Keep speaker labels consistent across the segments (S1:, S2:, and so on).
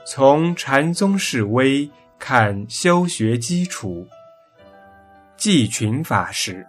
S1: 从禅宗示微看修学基础。济群法师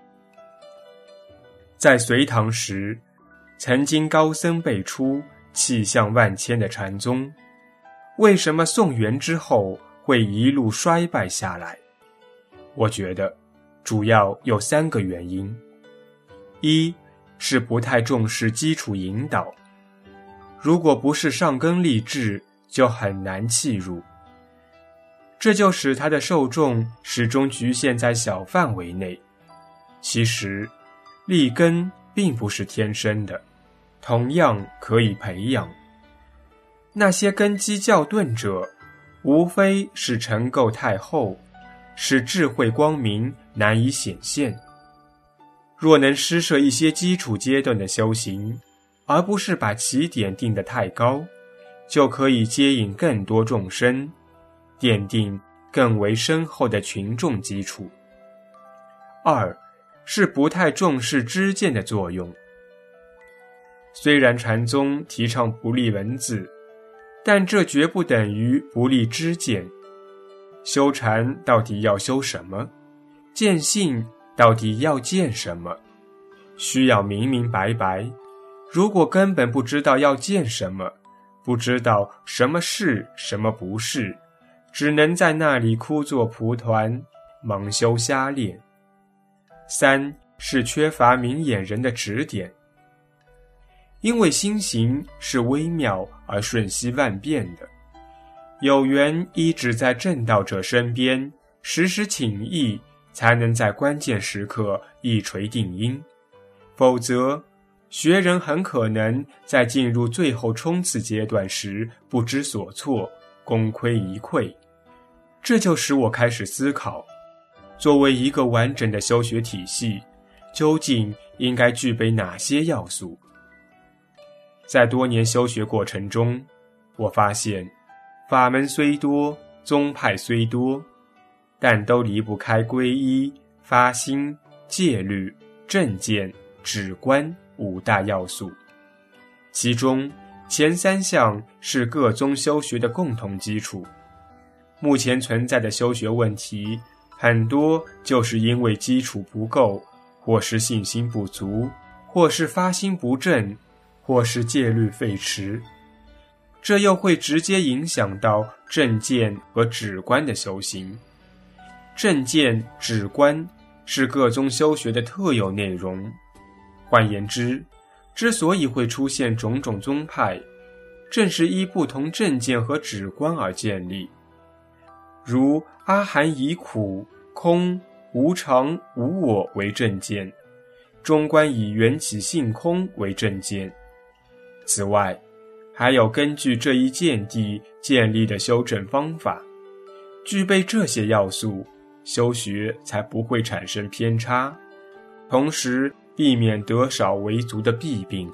S1: 在隋唐时，曾经高僧辈出，气象万千的禅宗，为什么宋元之后会一路衰败下来？我觉得主要有3个原因。一是不太重视基础引导，如果不是上根立志，就很难契入，这就使他的受众始终局限在小范围内。其实立根并不是天生的，同样可以培养。那些根基较钝者，无非是尘垢太厚，使智慧光明难以显现。若能施设一些基础阶段的修行，而不是把起点定得太高，就可以接引更多众生，奠定更为深厚的群众基础。二是不太重视知见的作用。虽然禅宗提倡不立文字，但这绝不等于不立知见。修禅到底要修什么？见性到底要见什么？需要明明白白。如果根本不知道要见什么，不知道什么是什么不是，只能在那里枯坐蒲团，盲修瞎练。三是缺乏明眼人的指点。因为心行是微妙而瞬息万变的，有缘依止在正道者身边，时时请益，才能在关键时刻一锤定音。否则学人很可能在进入最后冲刺阶段时不知所措，功亏一篑。这就使我开始思考，作为一个完整的修学体系，究竟应该具备哪些要素？在多年修学过程中，我发现法门虽多，宗派虽多，但都离不开皈依、发心、戒律、正见、止观5大要素。其中前3项是各宗修学的共同基础。目前存在的修学问题，很多就是因为基础不够，或是信心不足，或是发心不正，或是戒律废弛。这又会直接影响到正见和止观的修行。正见、止观是各宗修学的特有内容。换言之，之所以会出现种种宗派，正是依不同正见和止观而建立。如阿含以苦、空、无常、无我为正见，中观以缘起性空为正见。此外，还有根据这一见地建立的修正方法。具备这些要素，修学才不会产生偏差，同时避免得少为足的弊病。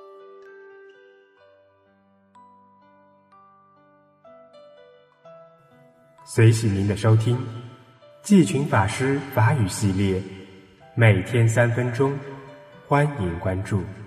S2: 随喜您的收听，济群法师法语系列，每天3分钟，欢迎关注。